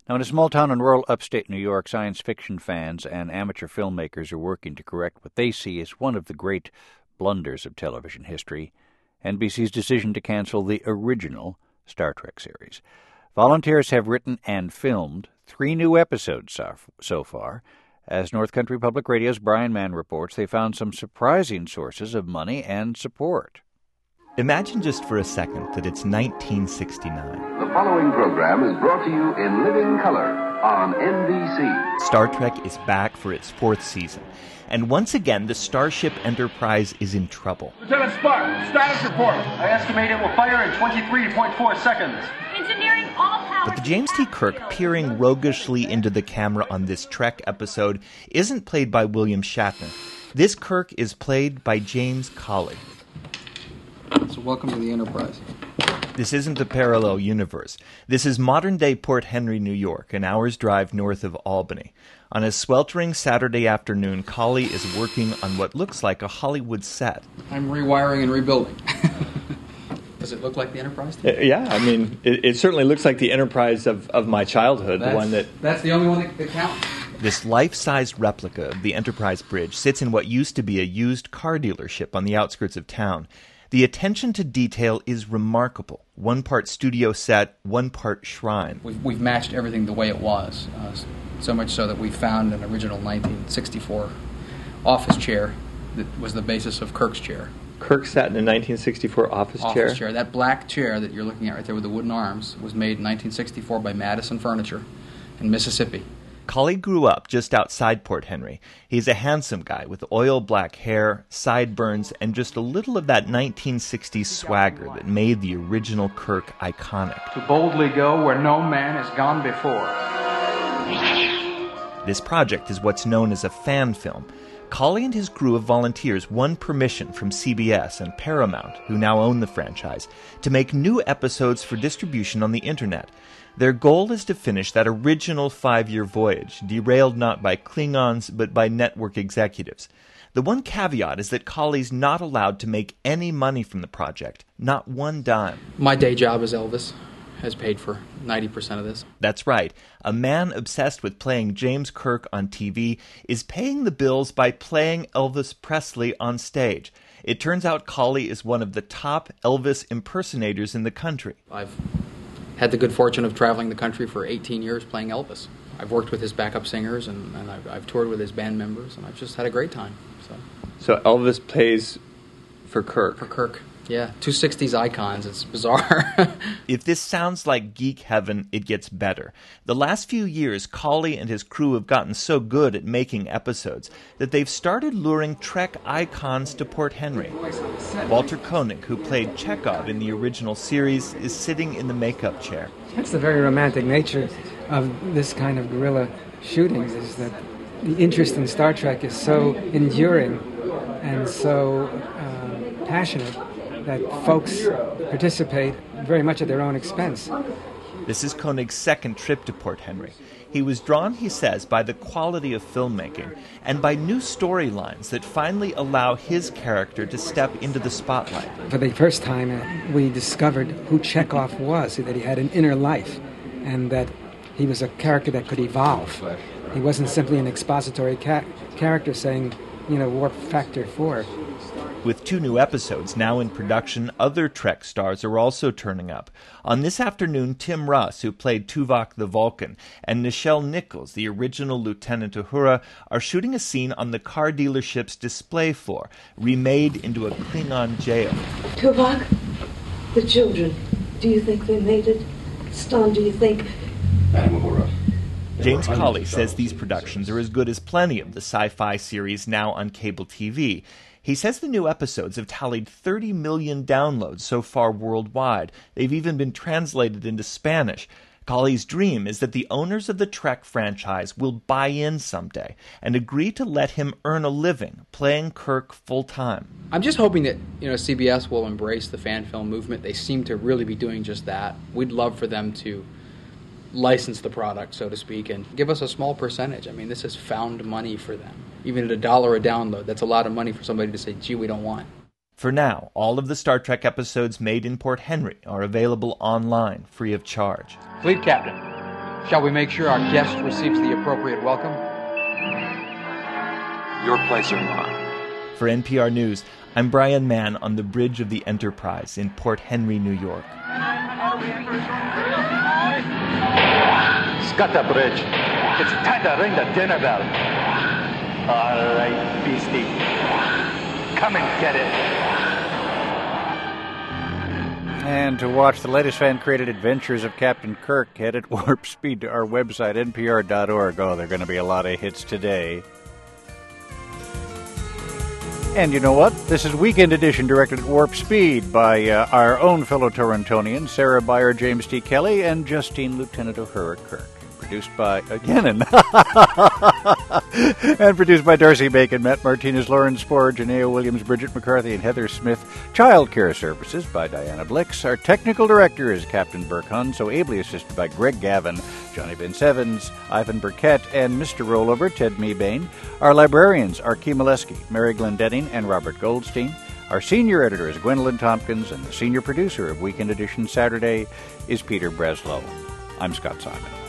Now, in a small town in rural upstate New York, science fiction fans and amateur filmmakers are working to correct what they see as one of the great blunders of television history, NBC's decision to cancel the original Star Trek series. Volunteers have written and filmed 3 new episodes so far. As North Country Public Radio's Brian Mann reports, they found some surprising sources of money and support. Imagine just for a second that it's 1969. The following program is brought to you in living color on NBC. Star Trek is back for its 4th season. And once again, the Starship Enterprise is in trouble. Lieutenant Spark, status report. I estimate it will fire in 23.4 seconds. Engineering all power. But the James T. Kirk peering roguishly into the camera on this Trek episode isn't played by William Shatner. This Kirk is played by James Cawley. So welcome to the Enterprise. This isn't a parallel universe. This is modern-day Port Henry, New York, an hour's drive north of Albany. On a sweltering Saturday afternoon, Cawley is working on what looks like a Hollywood set. I'm rewiring and rebuilding. Does it look like the Enterprise to you? Yeah, I mean, it certainly looks like the Enterprise of my childhood, the one that... That's the only one that counts. This life-size replica of the Enterprise bridge sits in what used to be a used car dealership on the outskirts of town. The attention to detail is remarkable. 1 part studio set, 1 part shrine. We've matched everything the way it was, so much so that we found an original 1964 office chair that was the basis of Kirk's chair. Kirk sat in a 1964 office chair? That black chair that you're looking at right there with the wooden arms was made in 1964 by Madison Furniture in Mississippi. Cawley grew up just outside Port Henry. He's a handsome guy with oil black hair, sideburns, and just a little of that 1960s swagger that made the original Kirk iconic. To boldly go where no man has gone before. This project is what's known as a fan film. Cawley and his crew of volunteers won permission from CBS and Paramount, who now own the franchise, to make new episodes for distribution on the internet. Their goal is to finish that original 5-year voyage, derailed not by Klingons but by network executives. The one caveat is that Cawley's not allowed to make any money from the project, not 1 dime. My day job as Elvis has paid for 90% of this. That's right. A man obsessed with playing James Kirk on TV is paying the bills by playing Elvis Presley on stage. It turns out Cawley is one of the top Elvis impersonators in the country. I've had the good fortune of traveling the country for 18 years playing Elvis. I've worked with his backup singers, and I've toured with his band members, and I've just had a great time. So Elvis plays for Kirk? For Kirk, yeah. 2 60s icons. It's bizarre. If this sounds like geek heaven, it gets better. The last few years, Cawley and his crew have gotten so good at making episodes that they've started luring Trek icons to Port Henry. Walter Koenig, who played Chekhov in the original series, is sitting in the makeup chair. That's the very romantic nature of this kind of guerrilla shootings, is that the interest in Star Trek is so enduring and so passionate that folks participate very much at their own expense. This is Koenig's 2nd trip to Port Henry. He was drawn, he says, by the quality of filmmaking and by new storylines that finally allow his character to step into the spotlight. For the first time, we discovered who Chekhov was, that he had an inner life, and that he was a character that could evolve. He wasn't simply an expository character saying, warp factor 4. With 2 new episodes now in production, other Trek stars are also turning up. On this afternoon, Tim Russ, who played Tuvok the Vulcan, and Nichelle Nichols, the original Lieutenant Uhura, are shooting a scene on the car dealership's display floor, remade into a Klingon jail. Tuvok, the children, do you think they made it? Ston, do you think... Madam Uhura. James Cawley says these productions are as good as plenty of the sci-fi series now on cable TV. He says the new episodes have tallied 30 million downloads so far worldwide. They've even been translated into Spanish. Cawley's dream is that the owners of the Trek franchise will buy in someday and agree to let him earn a living playing Kirk full-time. I'm just hoping that CBS will embrace the fan film movement. They seem to really be doing just that. We'd love for them to license the product, so to speak, and give us a small percentage. I mean, this is found money for them. Even at $1 a download, that's a lot of money for somebody to say, gee, we don't want. For now, all of the Star Trek episodes made in Port Henry are available online, free of charge. Fleet Captain, Shall we make sure our guest receives the appropriate welcome? Your place or mine. For NPR News, I'm Brian Mann on the bridge of the Enterprise in Port Henry, New York. Scutter Bridge. It's time to ring the dinner bell. All right, beastie. Come and get it. And to watch the latest fan-created adventures of Captain Kirk, head at warp speed to our website, npr.org. Oh, there are going to be a lot of hits today. And you know what? This is Weekend Edition, directed at warp speed by our own fellow Torontonians, Sarah Byer, James T. Kelly, and Justine Lieutenant Uhura Kirk. Produced by Gannon. And produced by Darcy Bacon, Matt Martinez, Lauren Sporer, Janaea Williams, Bridget McCarthy, and Heather Smith. Child Care Services by Diana Blix. Our technical director is Captain Burke Hun, so ably assisted by Greg Gavin, Johnny Vince Evans, Ivan Burkett, and Mr. Rollover, Ted Meebane. Our librarians are Key Molesky, Mary Glendenning, and Robert Goldstein. Our senior editor is Gwendolyn Tompkins, and the senior producer of Weekend Edition Saturday is Peter Breslow. I'm Scott Simon.